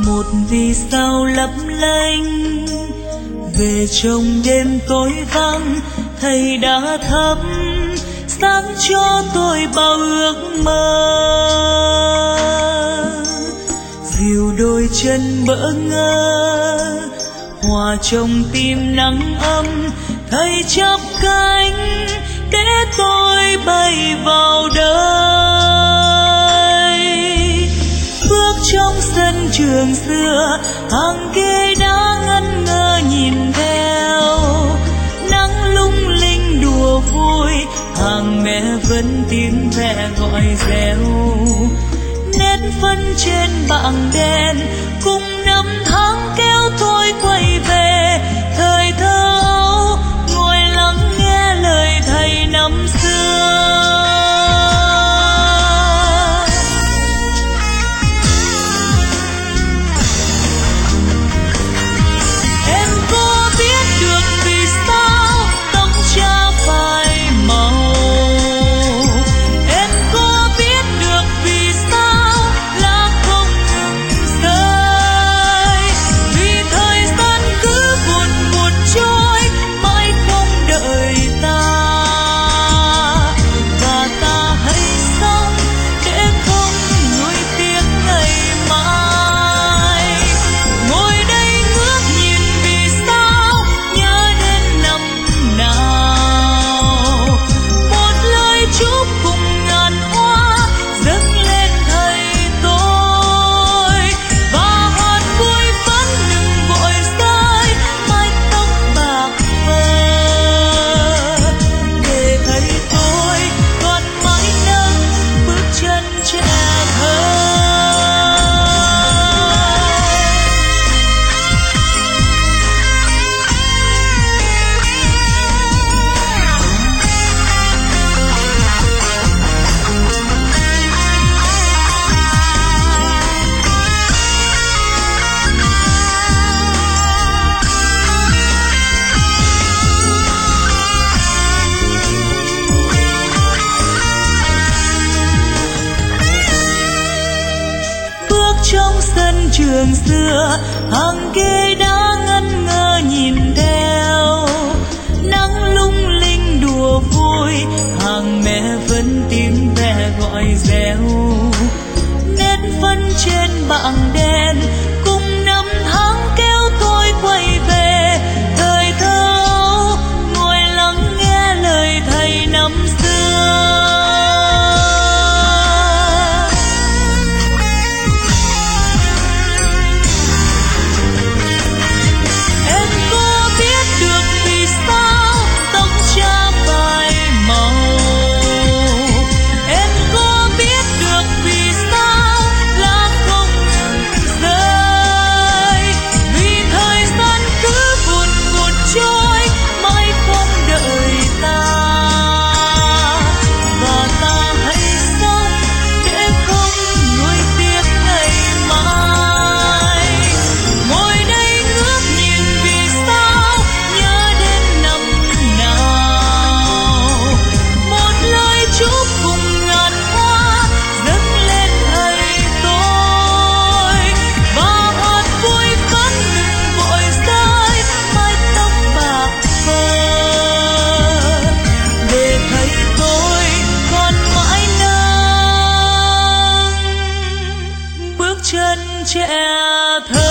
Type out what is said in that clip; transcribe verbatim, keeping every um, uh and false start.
một vì sao lấp lánh về trong đêm tối vắng. Thầy đã thắp sáng cho tôi bao ước mơ, dìu đôi chân bỡ ngỡ hòa trong tim nắng ấm. Thầy chắp cánh để tôi bay vào đời, bước trong sân trường xưa hàng ghế đã ngẩn ngơ nhìn theo. Nắng lung linh đùa vui, hàng mẹ vẫn tiếng mẹ gọi reo. Nét phấn trên bảng đen cùng năm tháng kéo tôi quay về thời thơ ấu, ngồi lắng nghe lời thầy năm xưa. Em có biết được vì sao tóc cha phai màu, em có biết được vì sao lá không ngừng rơi, vì thời gian cứ vụt vụt trôi mãi không đợi ta, và ta hãy sống để không nuối tiếc ngày mai. Ngồi đây ngước nhìn vì sao nhớ đến năm nào, một lời chúc cùng ngàn hoa dâng lên thầy tôi, và hạt vui vẫn đừng vội rơi mái tóc bạc phơ, để thầy tôi còn mãi nâng bước chân trẻ thơ. Bước trong sân trường xưa hàng ghế đã ngẩn ngơ nhìn theo. Nắng lung linh đùa vui, hàng mẹ vẫn tiếng mẹ gọi reo. Nét phấn trên bảng đen cùng năm tháng kéo tôi quay về thời thơ ấu, ngồi lắng nghe lời thầy năm xưa. Em có biết được vì sao tóc cha phai màu, em có biết được vì sao lá không ngừng rơi, vì thời gian cứ vụt vụt trôi mãi không đợi ta, và ta hãy sống để không nuối tiếc ngày mai. Ngồi đây ngước nhìn vì sao nhớ đến năm nào, một lời chúc cùng ngàn hoa dâng lên thầy tôi, và hạt vui vẫn đừng vội rơi mái tóc bạc phơ, để thầy tôi còn mãi nâng bước chân trẻ thơ.